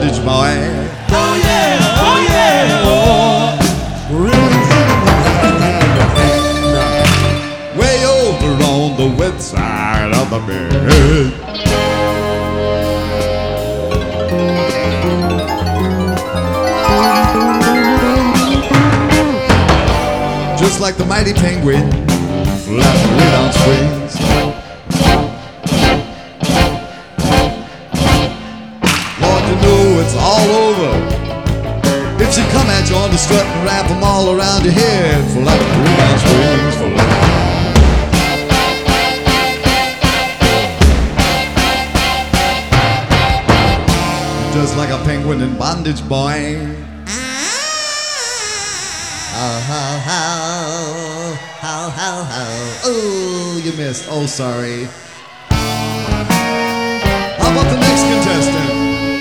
bondage, boy. Oh yeah, oh yeah, oh. Way over on the west side of the bed. Just like the mighty penguin, flapping on springs. Lord, you know it's all over if she come at you on the strut and wrap them all around your head, flapping on springs, just like a penguin in bondage, boy. Oh, you missed. Oh, sorry. How about the next contestant?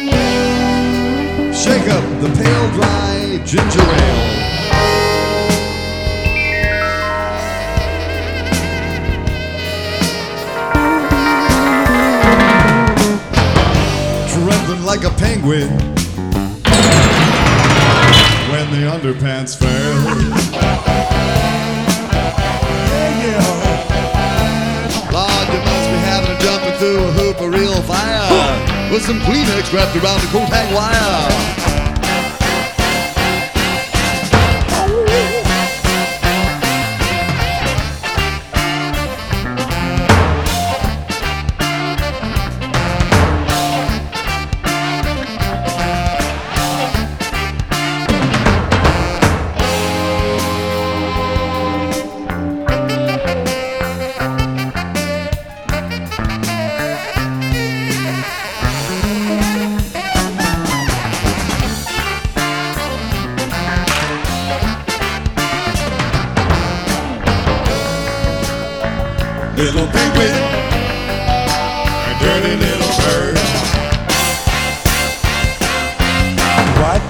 Shake up the pale, dry ginger ale. Trembling like a penguin when the underpants fell. Lord, you must be having a jumping through a hoop of real fire with some Kleenex wrapped around the coat hang wire. Little penguin, a dirty little bird. What?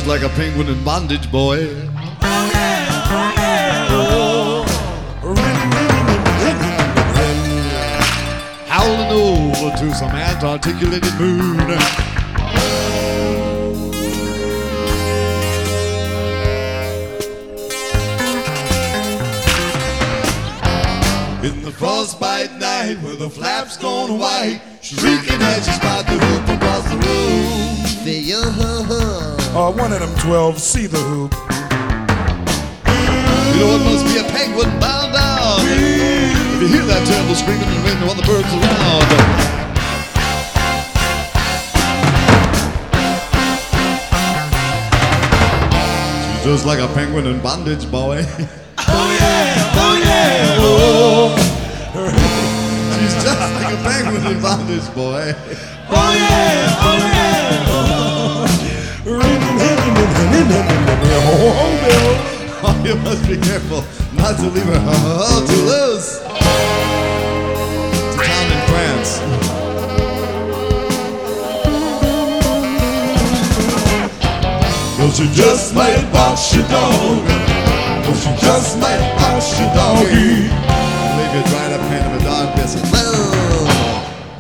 like a penguin in bondage, boy. Howling over to some articulated moon. In the frostbite night where the flaps gone white, shrieking as you spot the hoop across the room. One of them 12, see the hoop. You know it must be a penguin bound down. If you hear that terrible screaming and wind while the birds around. She's just like a penguin in bondage, boy. Oh yeah, oh yeah, oh. She's just like a penguin in bondage, boy. Oh yeah, oh yeah, oh. Oh, you must be careful not to leave her too loose. It's a town in France. Well, she just might box your dog. Well, she just might box your doggy. Leave you dried up hand of a dog missing.